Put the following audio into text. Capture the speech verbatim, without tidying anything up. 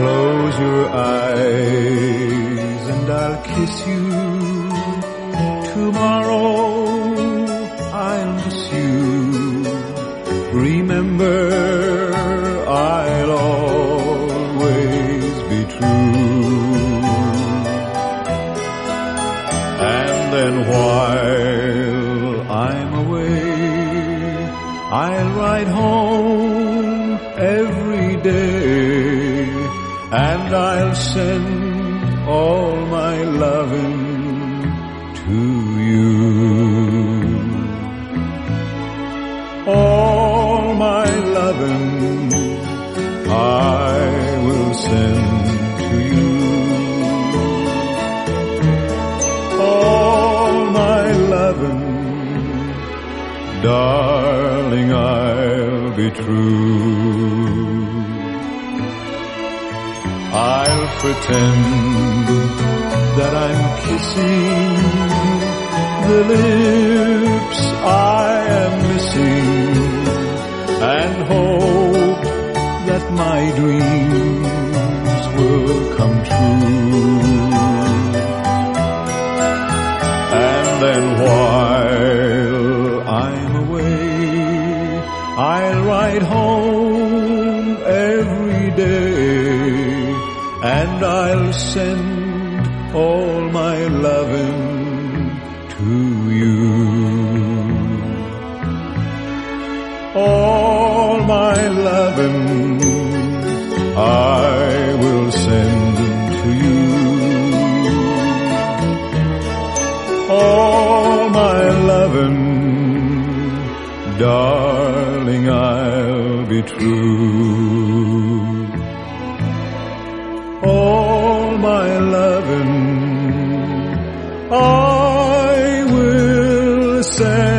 Close your eyes and I'll kiss you. Tomorrow I'll miss you. Remember, I'll always be true. And then while I'm away, I'll ride home every day, and I'll send all my loving to you. All my loving I will send to you. All my loving, darling, I'll be true. I'll pretend that I'm kissing the lips I am missing, and hope that my dreams will come true. And then while I'm away, I'll ride home every day, and I'll send all my loving to you. All my loving I will send to you. All my loving, darling, I'll be true. All my loving I will send